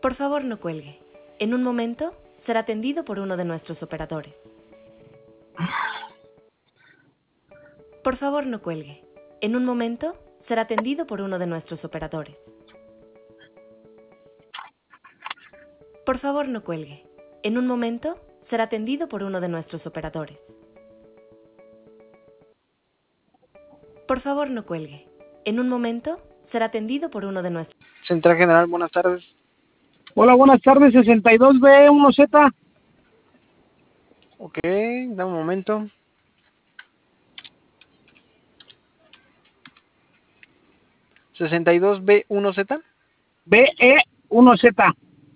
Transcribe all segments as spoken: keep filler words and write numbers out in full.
Por favor, no cuelgue. En un momento será atendido por uno de nuestros operadores. Por favor, no cuelgue. En un momento será atendido por uno de nuestros operadores. Por favor, no cuelgue. En un momento será atendido por uno de nuestros operadores. Por favor, no cuelgue. En un momento será atendido por uno de nuestros... Central General, buenas tardes. Hola, buenas tardes, sesenta y dos B uno Z. Ok, da un momento. sesenta y dos B uno Z. B E uno Z.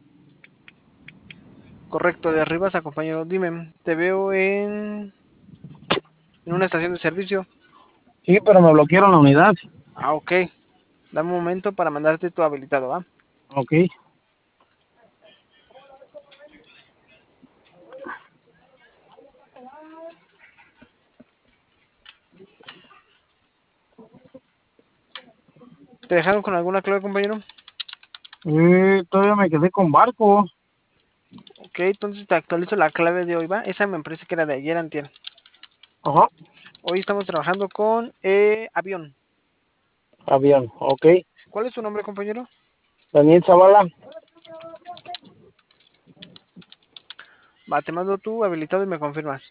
Correcto, de arriba, compañero. Dime, te veo en, en una estación de servicio. Sí, pero me bloquearon la unidad. Ah, ok. Dame un momento para mandarte tu habilitado, ¿va? Ok. ¿Te dejaron con alguna clave, compañero? Eh, todavía me quedé con barco. Ok, entonces te actualizo la clave de hoy, ¿va? Esa me parece que era de ayer, antier. Ajá. Hoy estamos trabajando con eh, avión. Avión, ok. ¿Cuál es tu nombre, compañero? Daniel Zavala. Va, te mando tu habilitado y me confirmas.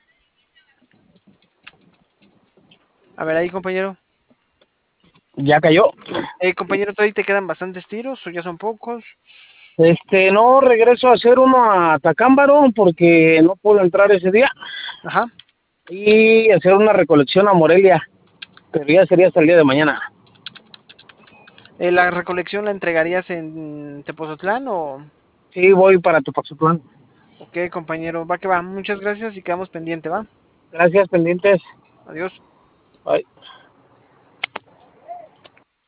A ver, ahí, compañero. Ya cayó. Eh, compañero, ¿todavía te quedan bastantes tiros o ya son pocos? Este, no regreso a hacer uno a Tacámbaro porque no puedo entrar ese día. Ajá. Y hacer una recolección a Morelia. Pero ya sería hasta el día de mañana. Eh, ¿La recolección la entregarías en Tepozotlán o...? Sí, voy para Tupaxutlán. Ok, compañero, va que va. Muchas gracias y quedamos pendiente, ¿va? Gracias, pendientes. Adiós. Bye.